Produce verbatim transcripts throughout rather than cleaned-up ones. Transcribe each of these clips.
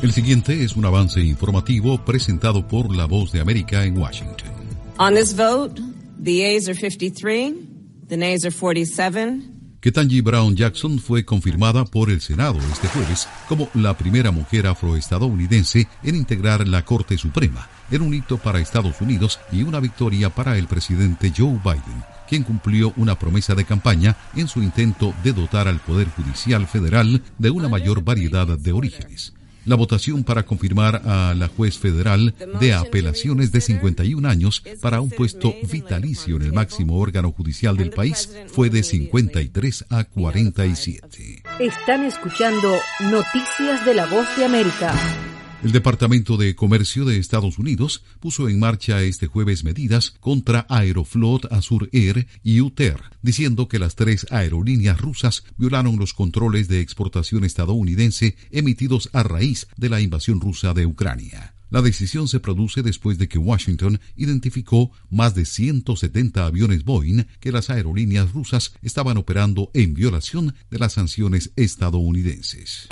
El siguiente es un avance informativo presentado por La Voz de América en Washington. On this vote, the ayes are fifty-three, the nays are forty-seven. Ketanji Brown Jackson fue confirmada por el Senado este jueves como la primera mujer afroestadounidense en integrar la Corte Suprema, en un hito para Estados Unidos y una victoria para el presidente Joe Biden, quien cumplió una promesa de campaña en su intento de dotar al Poder Judicial Federal de una mayor variedad de orígenes. La votación para confirmar a la juez federal de apelaciones de cincuenta y un años para un puesto vitalicio en el máximo órgano judicial del país fue de cincuenta y tres a cuarenta y siete. Están escuchando Noticias de La Voz de América. El Departamento de Comercio de Estados Unidos puso en marcha este jueves medidas contra Aeroflot, Azur Air y U T E R, diciendo que las tres aerolíneas rusas violaron los controles de exportación estadounidense emitidos a raíz de la invasión rusa de Ucrania. La decisión se produce después de que Washington identificó más de ciento setenta aviones Boeing que las aerolíneas rusas estaban operando en violación de las sanciones estadounidenses.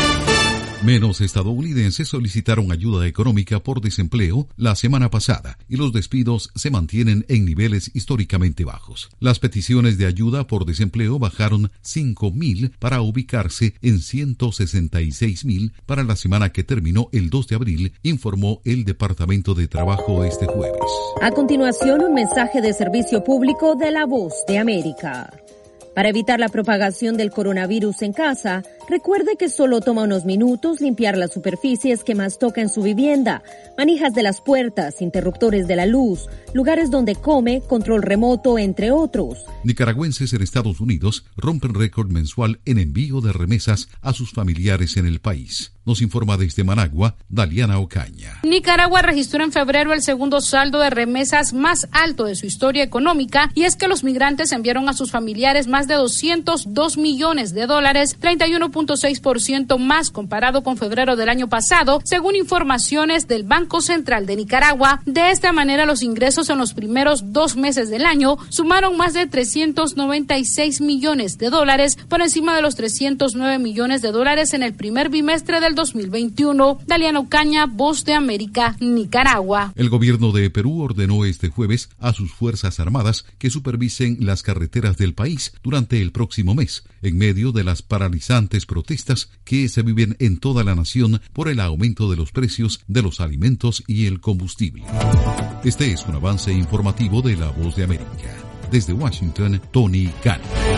Menos estadounidenses solicitaron ayuda económica por desempleo la semana pasada y los despidos se mantienen en niveles históricamente bajos. Las peticiones de ayuda por desempleo bajaron cinco mil para ubicarse en ciento sesenta y seis mil para la semana que terminó el dos de abril, informó el Departamento de Trabajo este jueves. A continuación, un mensaje de servicio público de La Voz de América. Para evitar la propagación del coronavirus en casa, recuerde que solo toma unos minutos limpiar las superficies que más toca en su vivienda, manijas de las puertas, interruptores de la luz, lugares donde come, control remoto, entre otros. Nicaragüenses en Estados Unidos rompen récord mensual en envío de remesas a sus familiares en el país. Nos informa desde Managua, Daliana Ocaña. Nicaragua registró en febrero el segundo saldo de remesas más alto de su historia económica, y es que los migrantes enviaron a sus familiares más de doscientos dos millones de dólares, treinta y uno punto seis por ciento más comparado con febrero del año pasado, según informaciones del Banco Central de Nicaragua. De esta manera, los ingresos en los primeros dos meses del año sumaron más de trescientos noventa y seis millones de dólares, por encima de los trescientos nueve millones de dólares en el primer bimestre del dos mil veintiuno. Daliana Ocaña, Voz de América, Nicaragua. El gobierno de Perú ordenó este jueves a sus Fuerzas Armadas que supervisen las carreteras del país durante el próximo mes, en medio de las paralizantes protestas que se viven en toda la nación por el aumento de los precios de los alimentos y el combustible. Este es un avance informativo de La Voz de América. Desde Washington, Tony Cano.